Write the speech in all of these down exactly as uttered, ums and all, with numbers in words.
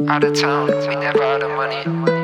Out of town, we never out of money.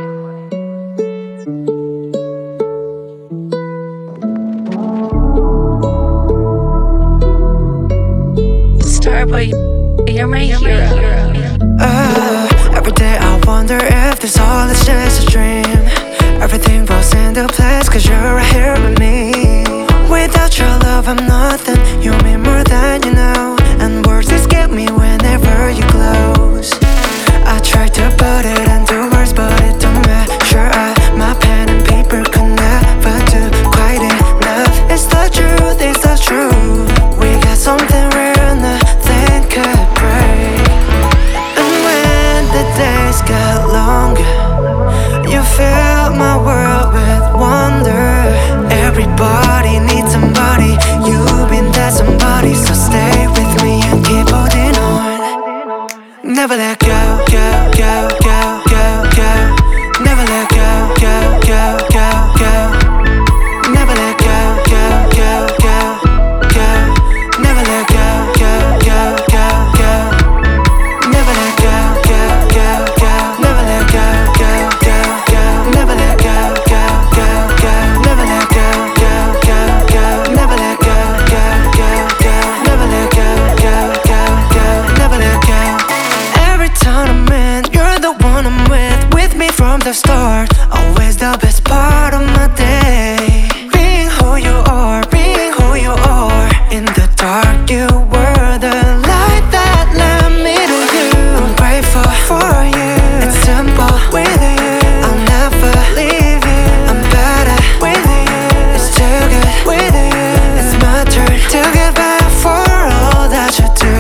Starboy, you're my hero. Uh, every day I wonder if this all is just a dream. Everything falls into place cause you're right here with me. Without your love I'm nothing. You mean more than you know. And words escape me whenever you close. I try to put it into words but it don't matter. I, my pen and paper could never do quite enough. It's the truth, it's the truth. We got something real, nothing could break. And when the days get longer, you fill my world with wonder. Everybody needs somebody. You've been that somebody, so stay with me and keep holding on. Never let go, go, go, go, go, go. Never let go, go, go, go, go. Never let go, go, go, go, go. Never let go, go, go, go, go. Never let go, go, go, go. Never let go, go, go, go. Never let go, go, go, go. Never let go, go, go, go. Never let go, go, go, go. Never let go, go, go, go. Never let go. Every time I'm in, you're the one I'm with. With me from the start. Always the best part of my day. Being who you are, being who you are. In the dark, you were the light that led me to you. I'm grateful for you. It's simple with you. I'll never leave you. I'm better with you. It's too good with you. It's my turn to give back for all that you do.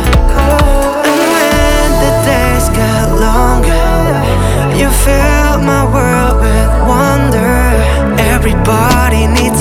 And when the days get longer, you fill my world with wonder. Everybody needs